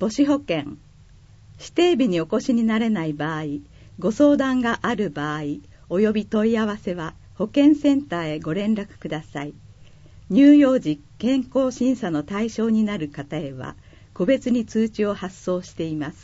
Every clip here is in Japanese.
母子保険。指定日にお越しになれない場合、ご相談がある場合、および問い合わせは保健センターへご連絡ください。乳幼児健康審査の対象になる方へは、個別に通知を発送しています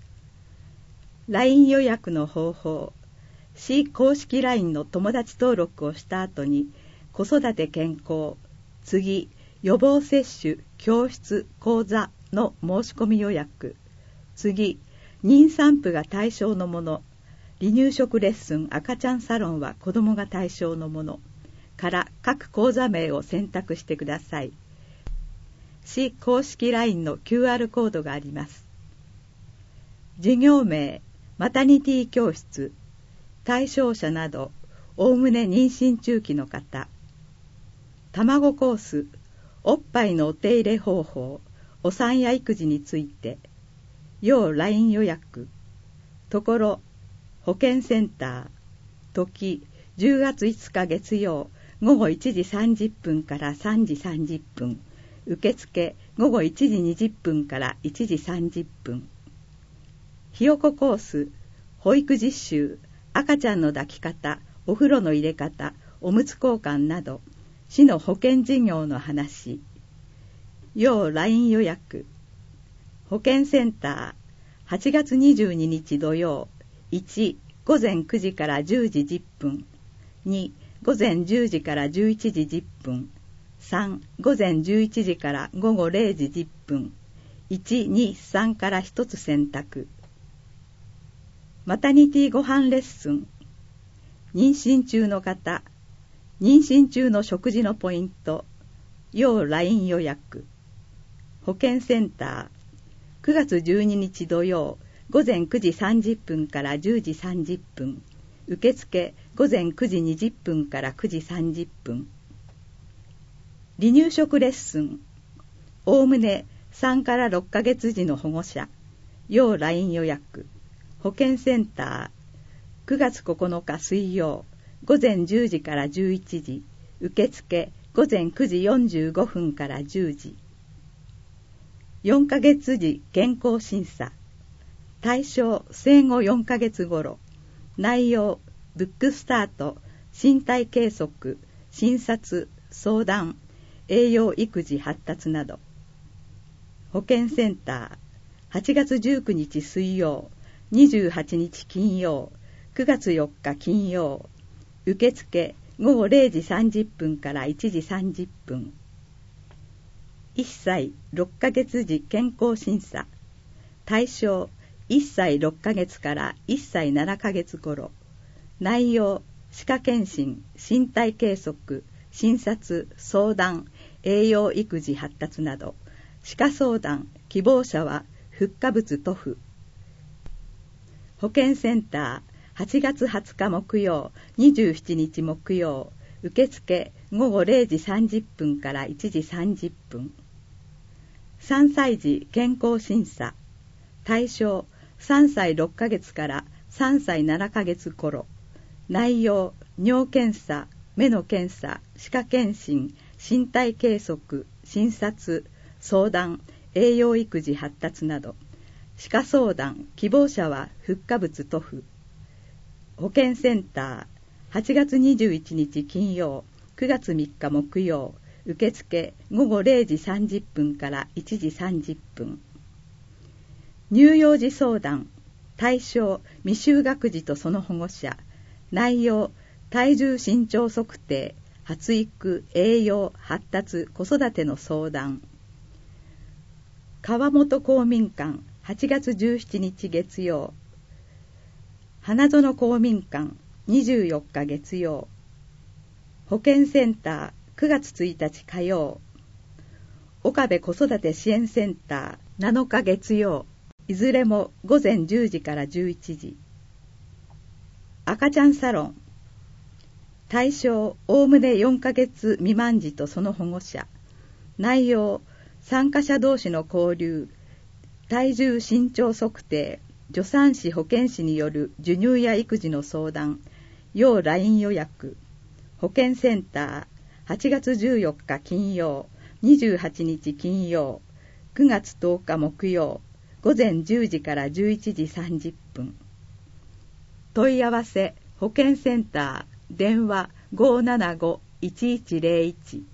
。LINE 予約の方法。市公式 LINE の友達登録をした後に、子育て健康、次、予防接種、教室、講座の申し込み予約、次、妊産婦が対象のもの、離乳食レッスン、赤ちゃんサロンは子供が対象のものから各講座名を選択してください。市公式 LINE の QR コードがあります。授業名、マタニティ教室、対象者など、おおむね妊娠中期の方。卵コース、おっぱいのお手入れ方法、お産や育児について、要 LINE 予約、ところ、保健センター、時、10月5日月曜、午後1時30分から3時30分、受付、午後1時20分から1時30分。ひよこコース、保育実習、赤ちゃんの抱き方、お風呂の入れ方、おむつ交換など、市の保健事業の話。要 LINE 予約。保健センター、8月22日土曜、1、午前9時から10時10分。2、午前10時から11時10分。3、午前11時から午後0時10分。1、2、3から1つ選択。マタニティご飯レッスン。妊娠中の方、妊娠中の食事のポイント、要 LINE 予約。保健センター、9月12日土曜、午前9時30分から10時30分。受付、午前9時20分から9時30分。離乳食レッスン。おおむね3から6ヶ月時の保護者、要 LINE 予約。保健センター、9月9日水曜、午前10時から11時、受付、午前9時45分から10時。4ヶ月時健康審査。対象、生後4ヶ月頃。内容、ブックスタート、身体計測、診察、相談、栄養育児発達など。保健センター、8月19日水曜、28日金曜、9月4日金曜、受付午後0時30分から1時30分。1歳6ヶ月時健康審査。対象1歳6ヶ月から1歳7ヶ月頃。内容、歯科検診、身体計測、診察、相談、栄養育児発達など。歯科相談、希望者はフッ化物塗布。保健センター、8月20日木曜、27日木曜、受付午後0時30分から1時30分。3歳児健康審査。対象、3歳6ヶ月から3歳7ヶ月頃。内容、尿検査、目の検査、歯科検診、身体計測、診察、相談、栄養育児発達など。歯科相談、希望者はフッ化物塗布。保健センター、8月21日金曜、9月3日木曜、受付午後0時30分から1時30分。乳幼児相談。対象、未就学児とその保護者。内容、体重身長測定、発育、栄養、発達、子育ての相談。川本公民館、8月17日月曜。花園公民館、24日月曜。保健センター、9月1日火曜。岡部子育て支援センター、7日月曜。いずれも午前10時から11時。赤ちゃんサロン。対象、おおむね4ヶ月未満児とその保護者。内容、参加者同士の交流、体重身長測定、助産師保健師による授乳や育児の相談、要 LINE 予約。保健センター、8月14日金曜、28日金曜、9月10日木曜、 午前10時から11時30分。問い合わせ保健センター電話 575-1101